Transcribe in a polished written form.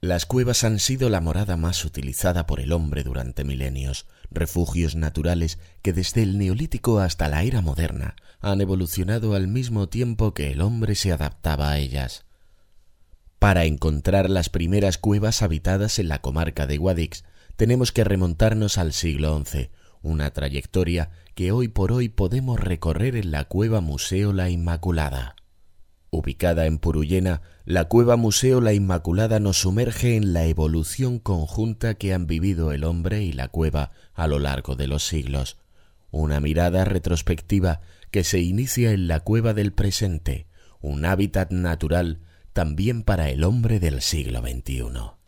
Las cuevas han sido la morada más utilizada por el hombre durante milenios, refugios naturales que desde el Neolítico hasta la era moderna han evolucionado al mismo tiempo que el hombre se adaptaba a ellas. Para encontrar las primeras cuevas habitadas en la comarca de Guadix, tenemos que remontarnos al siglo XI, una trayectoria que hoy por hoy podemos recorrer en la Cueva Museo La Inmaculada. Ubicada en Purullena, la Cueva Museo La Inmaculada nos sumerge en la evolución conjunta que han vivido el hombre y la cueva a lo largo de los siglos. Una mirada retrospectiva que se inicia en la cueva del presente, un hábitat natural también para el hombre del siglo XXI.